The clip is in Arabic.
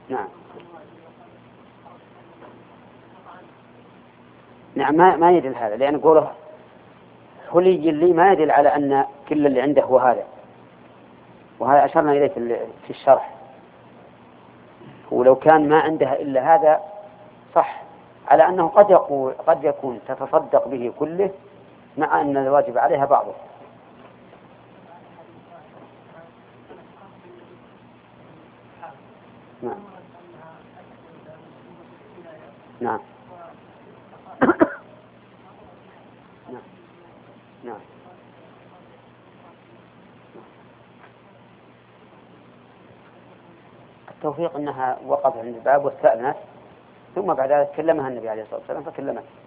نعم. نعم، ما يدل هذا، لأن قوله حلي لي ما يدل على أن كل اللي عنده هو هذا، وهذا أشرنا إليه في الشرح. ولو كان ما عندها إلا هذا صح، على أنه قد يكون تتصدق به كله مع أن الواجب عليها بعضه. نعم. نعم. نعم. نعم. التوفيق أنها وقفت عند الباب واستأذنت، ثم بعد ذلك كلمها النبي عليه الصلاة والسلام فكلمت.